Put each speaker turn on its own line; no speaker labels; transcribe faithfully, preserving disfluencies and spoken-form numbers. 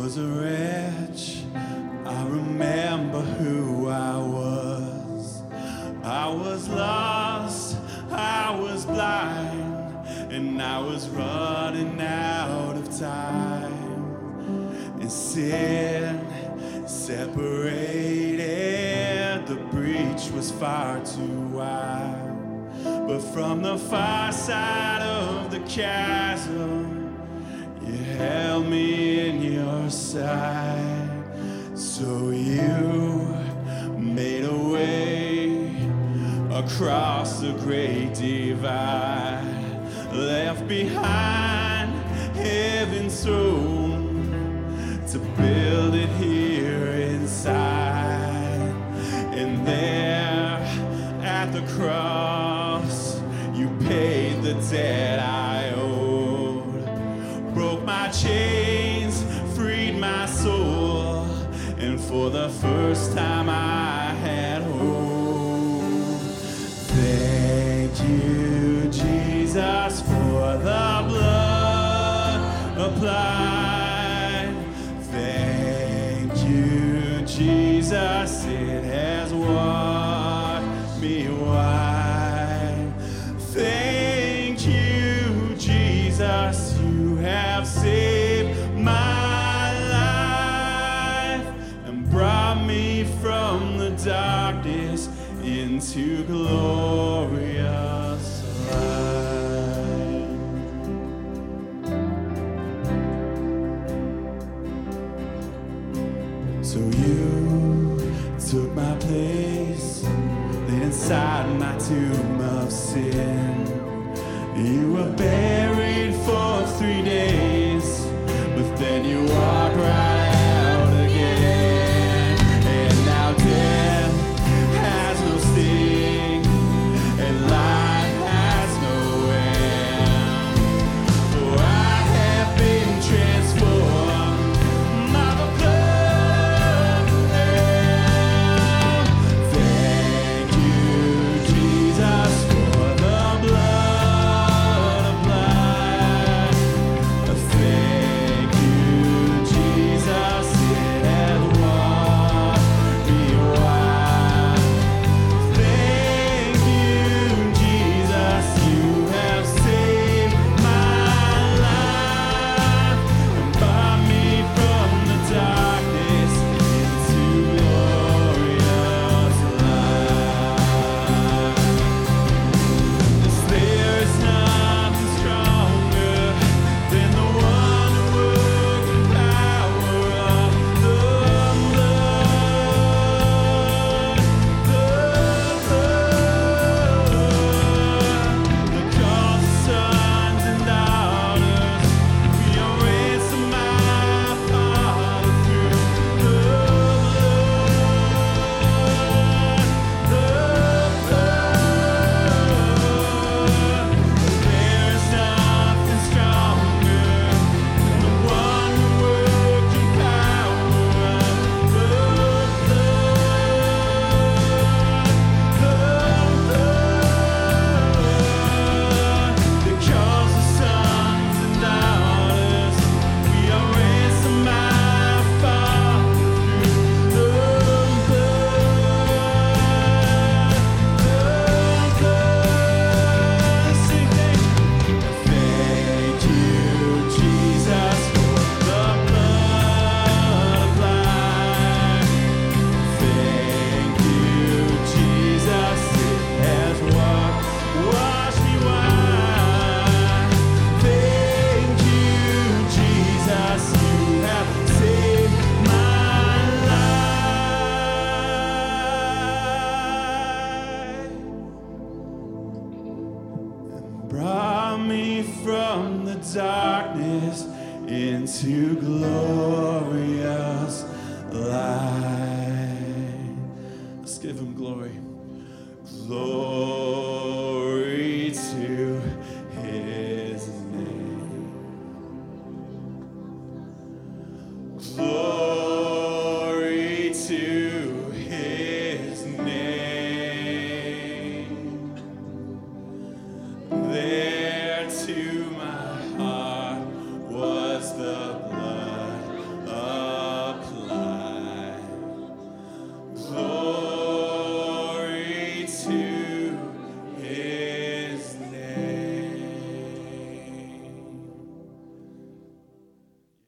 was a wretch. I remember who I was. I was lost, I was blind, and I was running out of time. And sin separated, the breach was far too wide. But from the far side of the chasm, you held me in your sight. So you made a way across the great divide, left behind heaven's throne to build it here inside. And there at the cross, you paid the debt I owed, broke my chains, freed my soul, and for the first time I had hope. Thank you, Jesus, for the blood applied. Thank you, Jesus, it has washed me white. Thank you, Jesus, you have saved my life and brought me from the darkness into glorious light. So you took my place, laid inside my tomb of sin. You were buried for three days, but then you walked right out again. And now death has no sting, and life has no end. For I have been transformed by the blood of the Lamb. Thank you, Jesus, for the blood applied. Thank you, Jesus, it has washed me white. Thank you, Jesus, you have saved my life and brought me from the darkness into glorious light. There is nothing stronger than the wonder-working power of the blood, the blood that calls the sons and daughters. We are ransomed by Father through the blood, the blood. There is nothing stronger than the wonder-working power of the blood, the blood that calls the sons and daughters. We are ransomed by Father through the blood, the blood. Sing thank you. Thank you, Jesus, for the blood applied. Thank you, Jesus, it has washed, washed me white. Thank you, Jesus, you have saved my life and brought me from the darkness into glorious light. Let's give him glory. Glory.